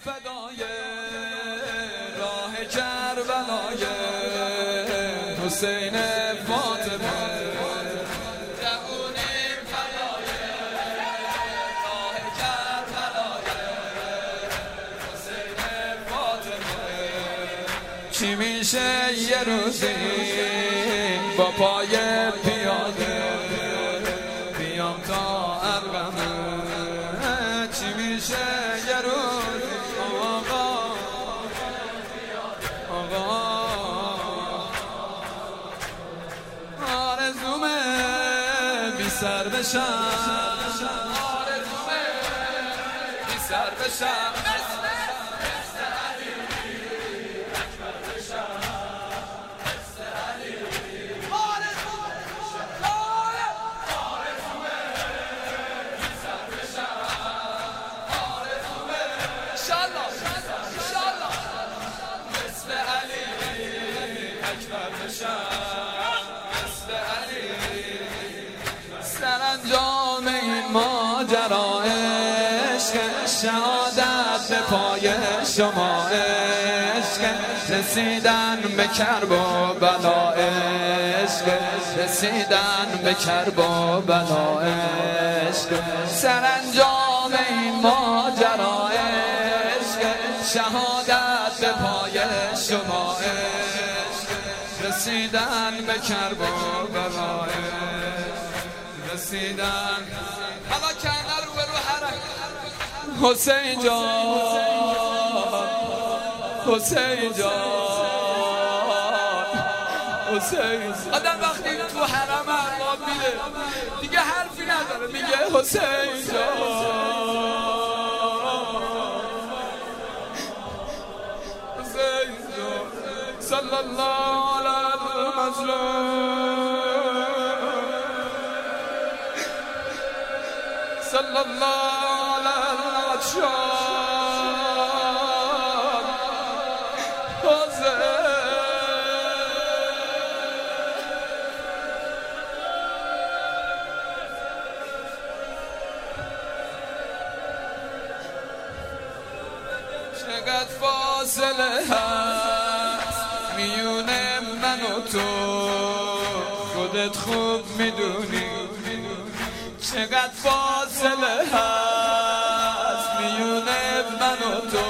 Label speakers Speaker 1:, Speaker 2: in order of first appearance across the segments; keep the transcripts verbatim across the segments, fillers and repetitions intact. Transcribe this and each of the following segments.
Speaker 1: فدای راه کربلای حسین فاطمه جوونیم فدای راه کربلای حسین فاطمه چی میشه یه روزی با پای پیاده بیام تا ارغمه چی میشه یه روزی آقا آقا آرزومه بی سر بشم آرزومه بی سر بشم سرانجام این ماجرا عشق شهادت به پای شما عشق رسیدن به کرب و بلا عشق رسیدن به کرب و بلا عشق سرانجام این ماجرا عشق شهادت به پای شما عشق رسیدن به کرب و بلا رسیدن حالا کنه رو به رو حرم حسین جان حسین جان حسین آدم وقتی تو حرم ارباب میره دیگه حرفی نداره میگه حسین جان حسین جان صلی الله علی المظلوم صلی الله علی العطشان حسین چقدر فاصله هست میون من و تو خودت خوب میدونی چقدر فاصله هست میون من و تو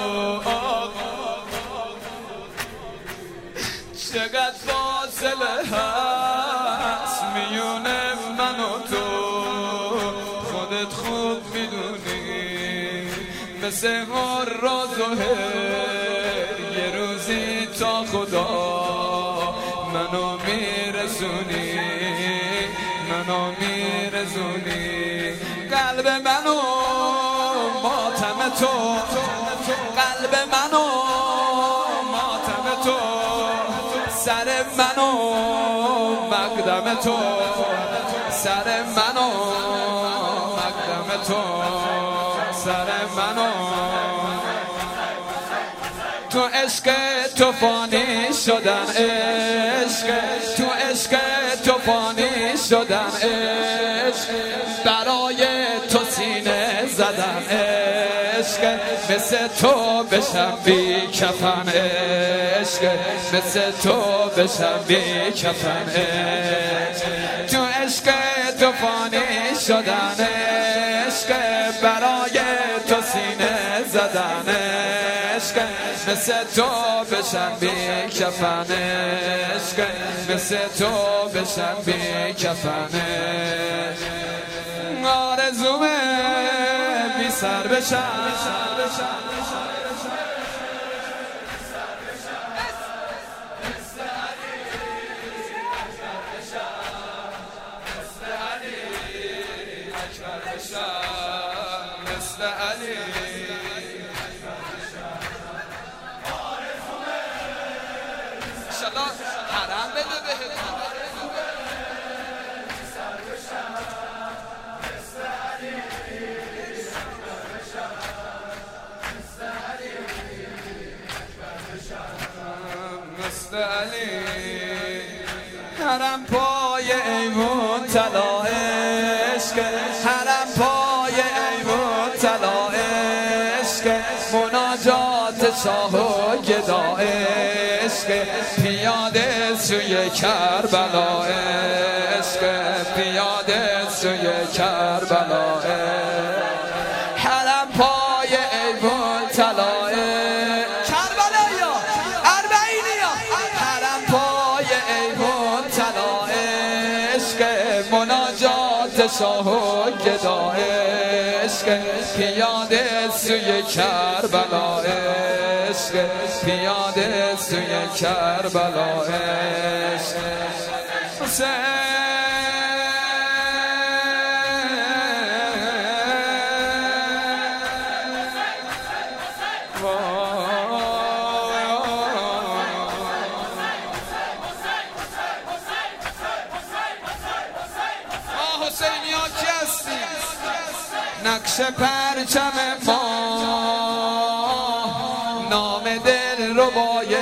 Speaker 1: چقدر فاصله هست میون من و تو خودت خوب میدونی مثل هر روز و هر یه روزی تا خدا منو میرسونی منو میرزونی قلب منو ماتم تو قلب منو ماتم تو سر منو مقدم تو سر منو مقدم تو سر منو تو عشق تو فانی شدن عشق تو عشق تو فانی شدن عشق برای تو سینه زدن عشق مثل تو بشم بی کفن عشق مثل تو بشم بی کفن عشق تو عشق تو فانی شدن عشق برای تو سینه زدن عشق مثل تو بشم بی کفن عشق مثل تو بشم بی کفن آرزومه بی سر بشم مثل علی انشالله حرم بده بهت مثل علی حرم پای ایوان طلا عشق حرم پای ایوان طلا عشق مناجات شاه و گدا عشق پیاده سوی کربلا عشق پیاده سوی کربلا حرم پای ایوان طلای کربلا یا اربعینی یا حرم پای ایوان طلای عشق مناجات شاه و گدا عشق پیاده سوی کربلا عشق پیاده سوی کربلا عشق حسین حسینی ها کی هستی؟ نقش پرچم ما نام دل ربای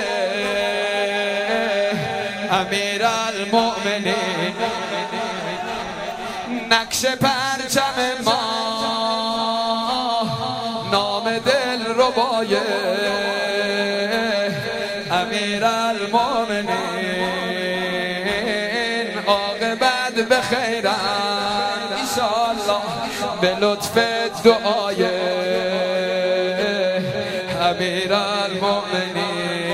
Speaker 1: امیر المؤمنین نقش پرچم ما نام دل ربای امیر المؤمنین عاقبت بخیرن انشاءالله به لطف دعای امیر المؤمنین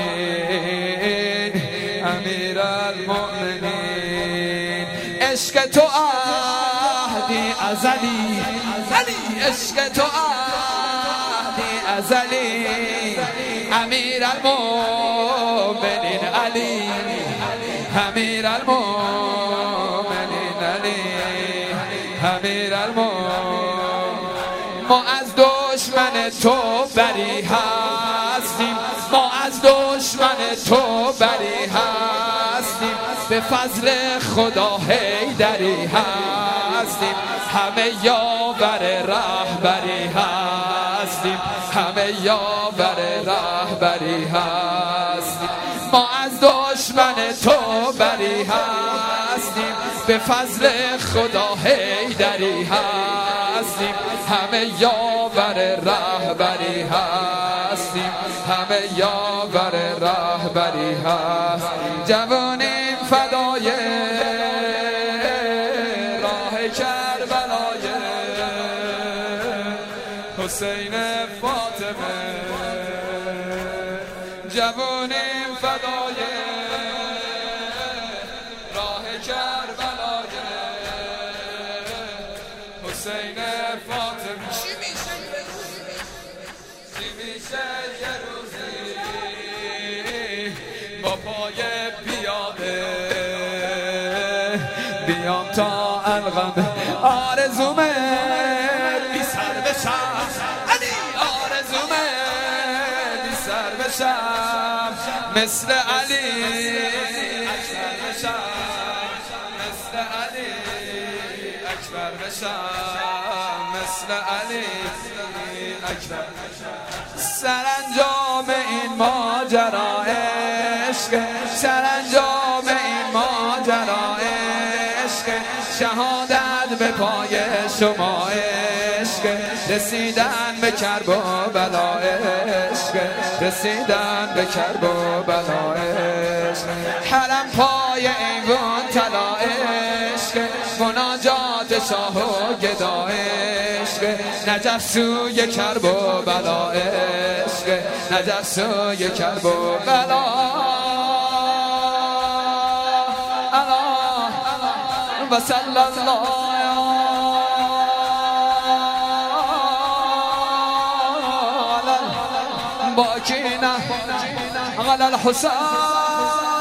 Speaker 1: امیر المؤمنین عشق تو عهدی ازلی عشق تو عهدی ازلی امیر المؤمنین علی امیر المؤمنین علی امیر المؤمنین ما از دشمن تو بری هستیم ما از دشمن تو بری هستیم به فضل خدا حیدری هستیم همه یاور رهبری هستیم همه یاور رهبری هستیم ما از دشمن تو بری هستیم به فضل خدا حیدری هستیم همه یاور رهبری هستیم همه یاور رهبری هست جوانیم فدای راه کربلای حسین فاطمه جوانیم فدای راه کربلای حسین فاطمه چی میشه چی میشه یه روزی با پای پیاده بیام تا الغم آرزومه بی سر بشم علی آرزومه بی سر بشم مثل علی اکبر بشم مثل علی اکبر بشم مثل علی اکبر سرانجام این ماجرا عشق سرانجام این ماجرا عشق شهادت به پای شما عشق رسیدن به کرب و بلا عشق رسیدن به کرب و بلا عشق حرم پای ایوان طلا عشق مناجات شاه و گدا عشق نجف سوی کرب و بلا عشق نجف سوی کرب و بلا و صلی الله باکینا علی الحسین